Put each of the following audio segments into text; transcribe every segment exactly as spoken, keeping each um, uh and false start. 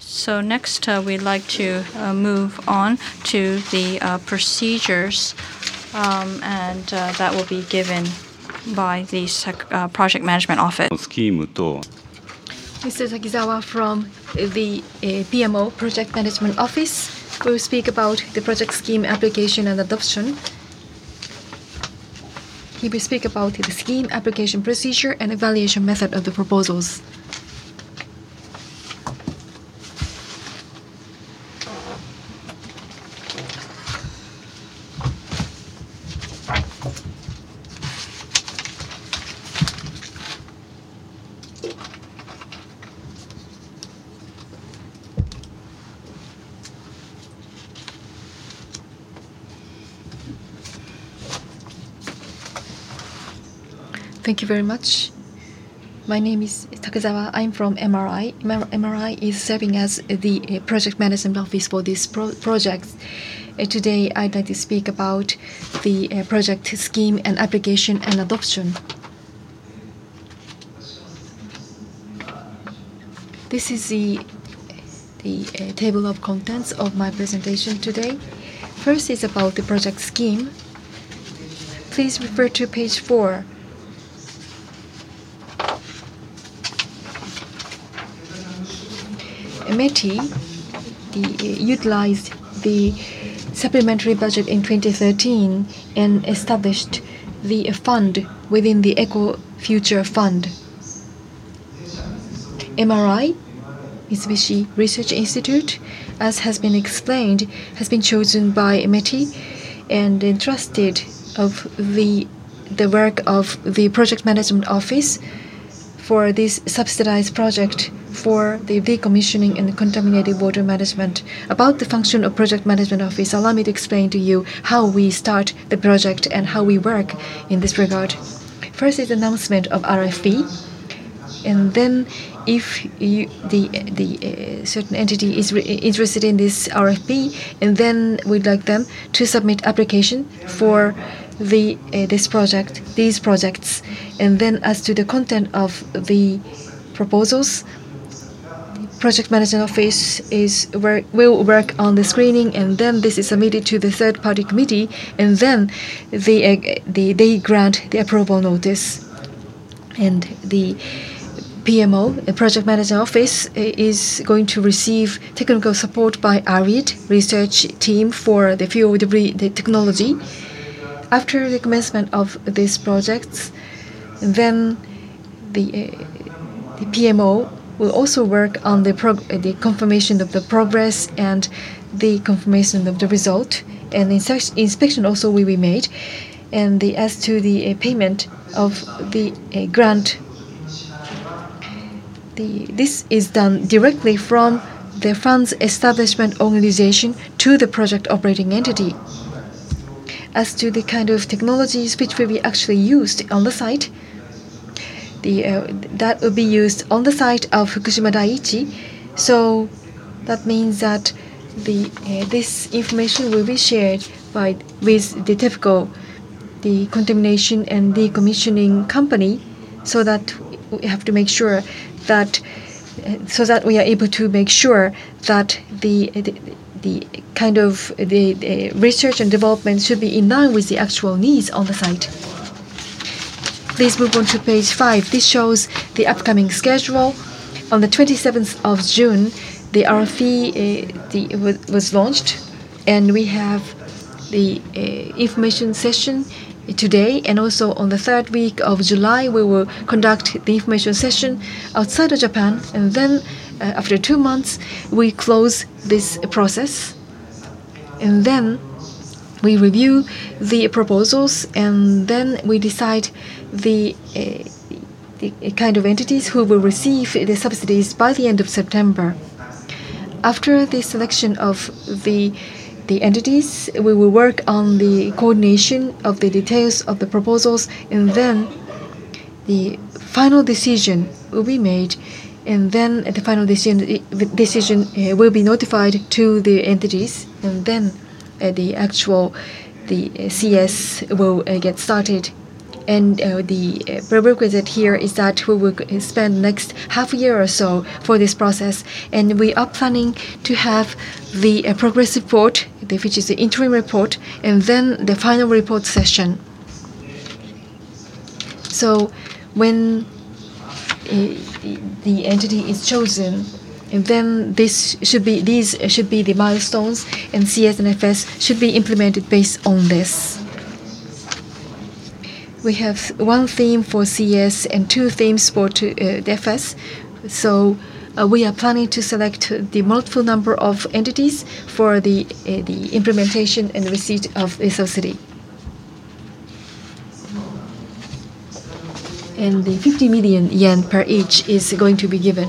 So next, uh, we'd like to uh, move on to the uh, procedures, um, and uh, that will be given by the sec uh, project management office. Mister Takizawa from the uh, P M O, Project Management Office, will speak about the project scheme application and adoption. He will speak about the scheme application procedure and evaluation method of the proposals. Thank you very much. My name is Takezawa. I'm from M R I. M R I is serving as the project management office for this pro project. Uh, today, I'd like to speak about the uh, project scheme and application and adoption. This is the, the uh, table of contents of my presentation today. First is about the project scheme. Please refer to page four. METI the, uh, utilized the supplementary budget in twenty thirteen and established the uh, fund within the Eco Future Fund. M R I, Mitsubishi Research Institute, as has been explained, has been chosen by METI and entrusted of the, the work of the Project Management Office for this subsidized project for the decommissioning and contaminated water management. About the function of Project Management Office, allow me to explain to you how we start the project and how we work in this regard. First is announcement of R F P, and then if you, the, the uh, certain entity is interested in this R F P, and then we'd like them to submit application for the uh, this project, these projects, and then as to the content of the proposals, Project Management Office is work, will work on the screening, and then this is submitted to the third-party committee, and then the, uh, the, they grant the approval notice. And the P M O, the Project Management Office, is going to receive technical support by A R I D research team for the fuel debris the technology. After the commencement of these projects, then the, uh, the P M O will also work on the, prog the confirmation of the progress and the confirmation of the result, and inspection also will be made. And the, as to the uh, payment of the uh, grant, the, this is done directly from the fund's establishment organization to the project operating entity. As to the kind of technologies which will be actually used on the site, The, uh, that will be used on the site of Fukushima Daiichi. So that means that the, uh, this information will be shared by, with the TEPCO, the contamination and decommissioning company, so that we have to make sure that, uh, so that we are able to make sure that the, the, the kind of the, the research and development should be in line with the actual needs on the site. Please move on to page five. This shows the upcoming schedule. On the twenty-seventh of June, the R F P uh, the, was launched, and we have the uh, information session today, and also on the third week of July, we will conduct the information session outside of Japan, and then uh, after two months, we close this process, and then we review the proposals, and then we decide the, uh, the, the kind of entities who will receive the subsidies by the end of September. After the selection of the, the entities, we will work on the coordination of the details of the proposals, and then the final decision will be made, and then the final decision, decision uh, will be notified to the entities, and then uh, the actual the uh, C S will uh, get started. And uh, the uh, prerequisite here is that we will spend next half a year or so for this process. And we are planning to have the uh, progress report, which is the interim report, and then the final report session. So when uh, the entity is chosen, and then this should be these should be the milestones, and C S and F S should be implemented based on this. We have one theme for C S and two themes for uh, the F S. So uh, we are planning to select the multiple number of entities for the uh, the implementation and receipt of the subsidy. And the fifty million yen per each is going to be given.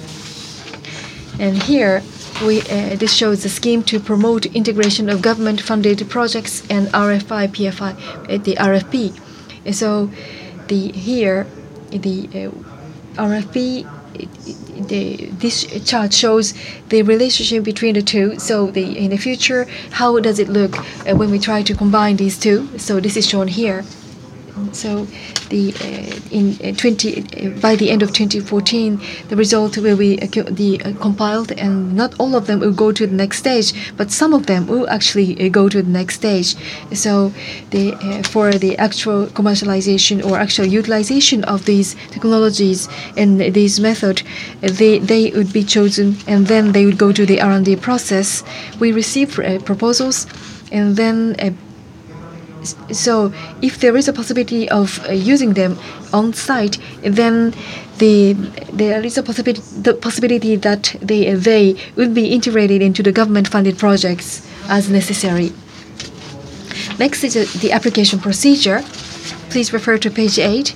And here, we, uh, this shows the scheme to promote integration of government-funded projects and R F I, P F I, uh, the R F P. And so, the here, the uh, R F P, the, this chart shows the relationship between the two. So, the in the future, how does it look uh, when we try to combine these two? So, this is shown here. So, the uh, in uh, twenty uh, by the end of twenty fourteen, the result will be uh, the uh, compiled, and not all of them will go to the next stage, but some of them will actually uh, go to the next stage. So, the uh, for the actual commercialization or actual utilization of these technologies and this method, uh, they they would be chosen, and then they would go to the R and D process. We receive uh, proposals, and then. Uh, So, if there is a possibility of uh, using them on site, then the there is a possibility the possibility that they they will be integrated into the government-funded projects as necessary. Next is uh, the application procedure. Please refer to page eight.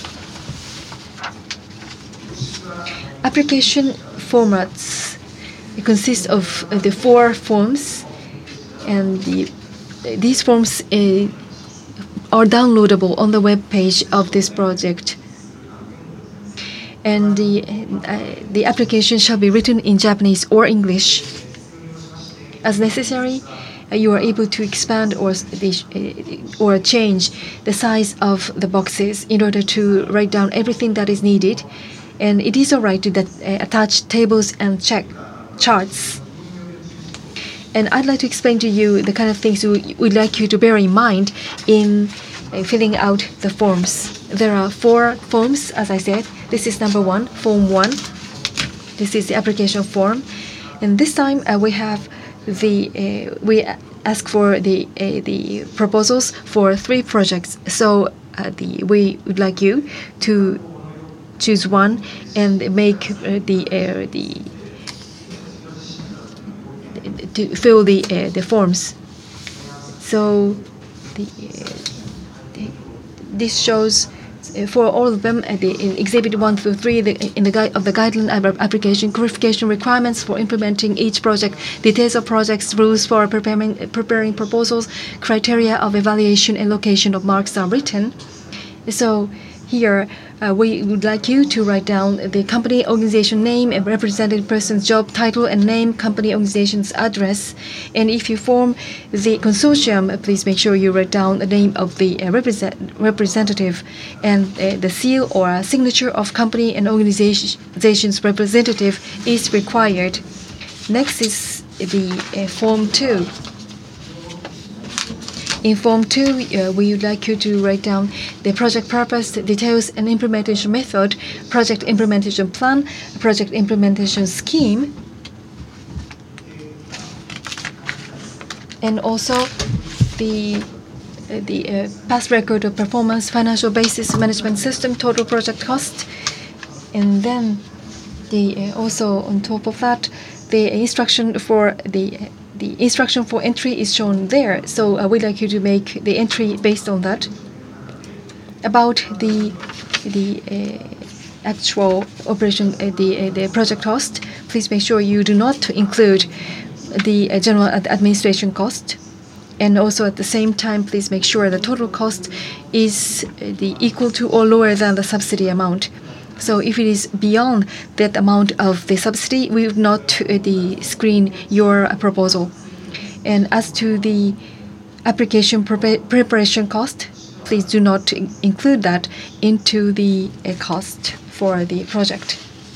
Application formats consist of uh, the four forms, and the these forms uh, are downloadable on the web page of this project. And the, uh, the application shall be written in Japanese or English. As necessary, uh, you are able to expand or, uh, or change the size of the boxes in order to write down everything that is needed. And it is alright to that, uh, attach tables and check charts. And I'd like to explain to you the kind of things we would like you to bear in mind in uh, filling out the forms. There are four forms, as I said. This is number one, form one. This is the application form. And this time uh, we have the, uh, we ask for the, uh, the proposals for three projects. So uh, the, we would like you to choose one and make uh, the, uh, the to fill the uh, the forms. So the, uh, the this shows uh, for all of them uh, the in exhibit one through three the, in the guide of the guideline application clarification requirements for implementing each project, details of projects, rules for preparing preparing proposals, criteria of evaluation, and location of marks are written. So here, uh, we would like you to write down the company organization name, a represented person's job title and name, company organization's address. And if you form the consortium, please make sure you write down the name of the uh, represent representative, and uh, the seal or signature of company and organization's representative is required. Next is the uh, form two. In Form two, uh, we would like you to write down the project purpose, the details and implementation method, project implementation plan, project implementation scheme, and also the uh, the uh, past record of performance, financial basis, management system, total project cost, and then the uh, also on top of that, the instruction for the uh, The instruction for entry is shown there, so uh, we'd like you to make the entry based on that. About the the uh, actual operation, uh, the uh, the project cost, please make sure you do not include the uh, general ad administration cost, and also at the same time, please make sure the total cost is uh, the equal to or lower than the subsidy amount. So if it is beyond that amount of the subsidy, we would not uh, the screen your uh, proposal. And as to the application pre preparation cost, please do not include that into the uh, cost for the project.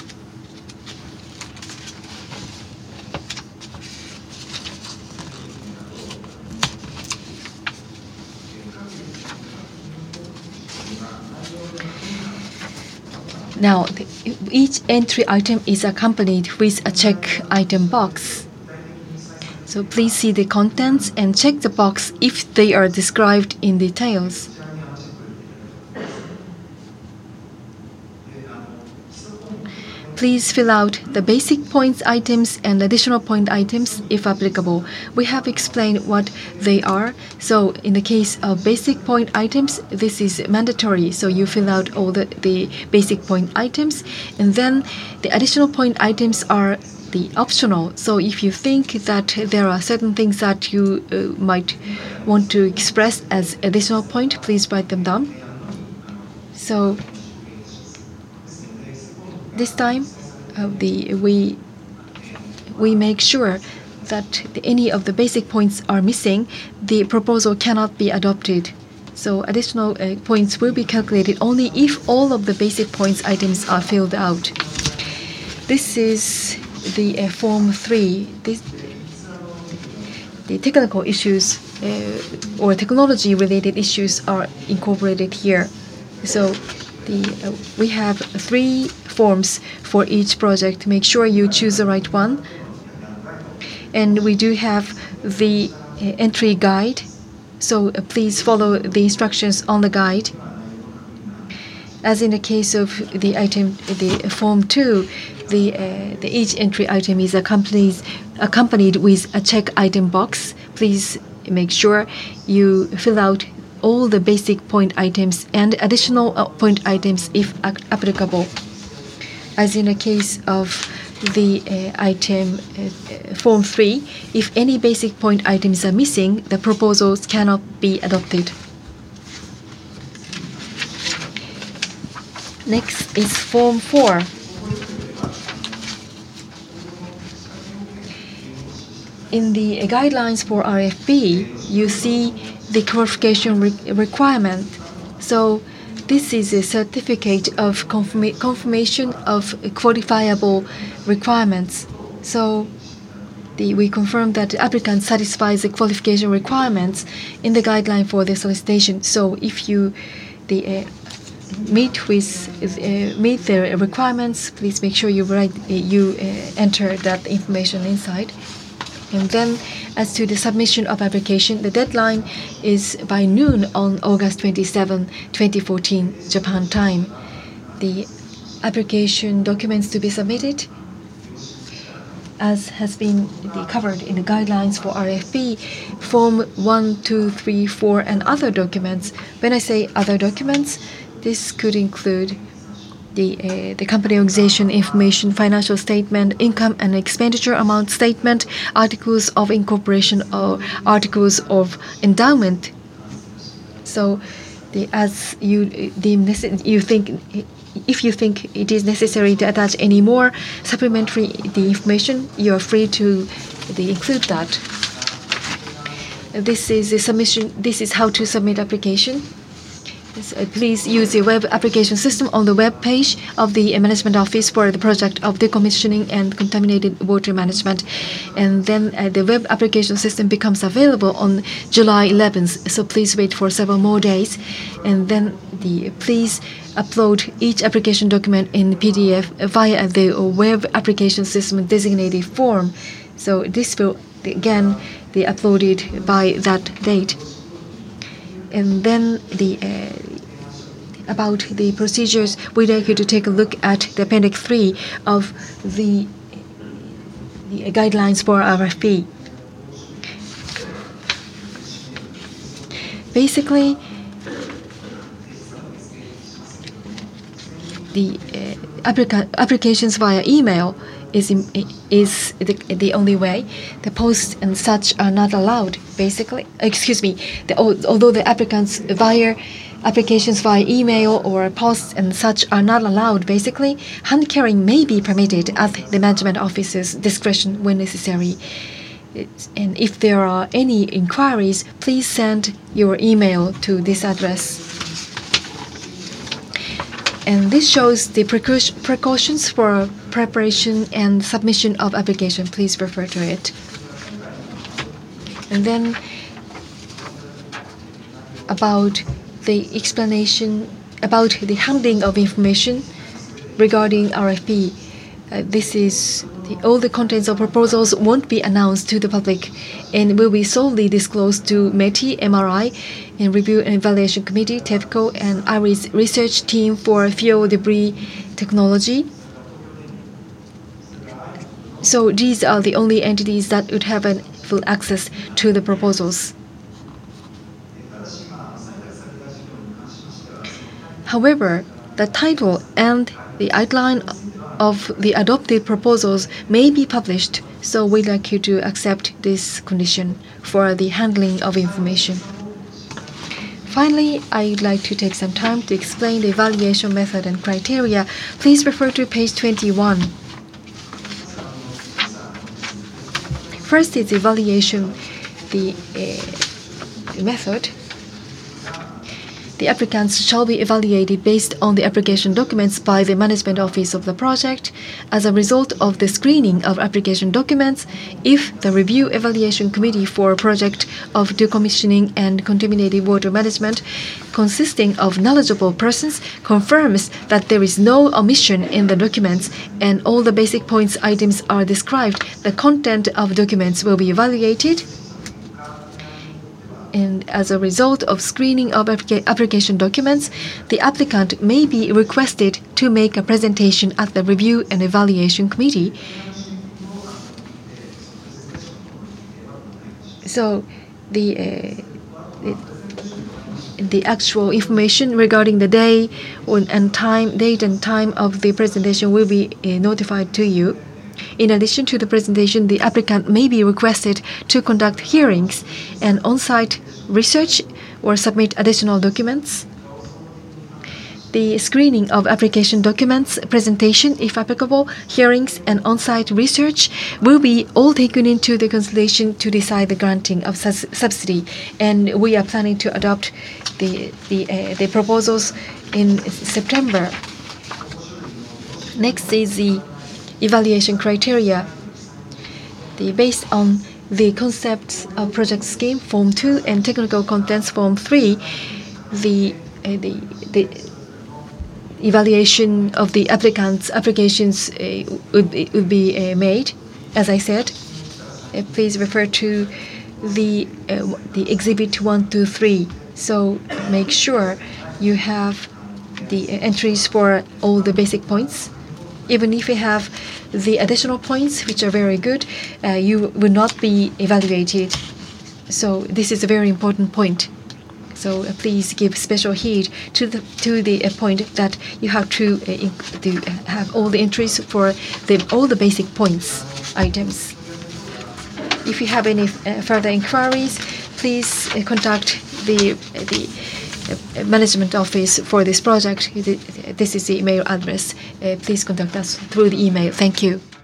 Now, the, each entry item is accompanied with a check item box. So please see the contents and check the box if they are described in details. Please fill out the basic points items and additional point items if applicable. We have explained what they are. So in the case of basic point items, this is mandatory. So you fill out all the, the basic point items. And then the additional point items are the optional. So if you think that there are certain things that you uh, might want to express as additional point, please write them down. So this time, uh, the we we make sure that the, any of the basic points are missing. The proposal cannot be adopted. So additional uh, points will be calculated only if all of the basic points items are filled out. This is the uh, Form three. This, the technical issues uh, or technology-related issues are incorporated here. So the uh, we have three forms for each project. Make sure you choose the right one. And we do have the uh, entry guide. So uh, please follow the instructions on the guide. As in the case of the item, the Form two, the, uh, the each entry item is accompanied, accompanied with a check item box. Please make sure you fill out all the basic point items and additional uh, point items if applicable. As in the case of the uh, item uh, Form three, if any basic point items are missing, the proposals cannot be adopted. Next is Form four. In the uh, guidelines for R F P, you see the qualification re requirement. So this is a certificate of confirma confirmation of qualifiable requirements. So the, we confirm that the applicant satisfies the qualification requirements in the guideline for the solicitation. So if you the, uh, meet with uh, meet the requirements, please make sure you write uh, you uh, enter that information inside. And then, as to the submission of application, the deadline is by noon on August twenty-seventh, twenty fourteen, Japan time. The application documents to be submitted, as has been covered in the guidelines for R F P, Form one, two, three, four, and other documents. When I say other documents, this could include The, uh, the company organization information, financial statement, income and expenditure amount statement, articles of incorporation or articles of endowment. So, the, as you deem you think, if you think it is necessary to attach any more supplementary the information, you are free to the, include that. This is the submission. This is how to submit application. Please use the web application system on the web page of the management office for the project of decommissioning and contaminated water management. And then uh, the web application system becomes available on July eleventh. So please wait for several more days. And then the please upload each application document in P D F via the web application system designated form. So this will again be uploaded by that date. And then the uh, about the procedures, we'd like you to take a look at the Appendix three of the, the guidelines for R F P. Basically, the uh, applica applications via email is in, is the, the only way. The posts and such are not allowed. Basically, excuse me. The, although the applicants via applications via email or posts and such are not allowed, basically, hand carrying may be permitted at the management office's discretion when necessary. and if there are any inquiries, please send your email to this address. And this shows the precautions for preparation and submission of application. Please refer to it. And then about the explanation about the handling of information regarding R F P. Uh, this is the, all the contents of proposals won't be announced to the public and will be solely disclosed to METI, M R I, and Review and Evaluation Committee, TEPCO, and IRIS Research Team for Fuel Debris Technology. So these are the only entities that would have an full access to the proposals. However, the title and the outline of the adopted proposals may be published, so we'd like you to accept this condition for the handling of information. Finally, I'd like to take some time to explain the evaluation method and criteria. Please refer to page twenty-one. First is evaluation, the uh, method. The applicants shall be evaluated based on the application documents by the management office of the project. As a result of the screening of application documents, if the Review Evaluation Committee for a project of decommissioning and contaminated water management, consisting of knowledgeable persons, confirms that there is no omission in the documents and all the basic points items are described, the content of documents will be evaluated. And as a result of screening of application documents, the applicant may be requested to make a presentation at the Review and Evaluation Committee. So the, uh, the, the actual information regarding the day and time, date and time of the presentation will be uh, notified to you. In addition to the presentation, the applicant may be requested to conduct hearings and on-site research or submit additional documents. The screening of application documents, presentation, if applicable, hearings, and on-site research will be all taken into the consideration to decide the granting of sus subsidy. And we are planning to adopt the, the, uh, the proposals in September. Next is the evaluation criteria. The, based on the concepts of project scheme Form two and technical contents Form three, the, uh, the, the evaluation of the applicant's applications uh, would be, would be uh, made. As I said, uh, please refer to the, uh, the exhibit one to three. So make sure you have the uh, entries for all the basic points. Even if you have the additional points, which are very good, uh, you will not be evaluated. So this is a very important point. So uh, please give special heed to the to the uh, point that you have to, uh, to have all the entries for the all the basic points items. If you have any uh, further inquiries, please uh, contact the uh, the. management office for this project. This is the email address. Uh, please contact us through the email. Thank you.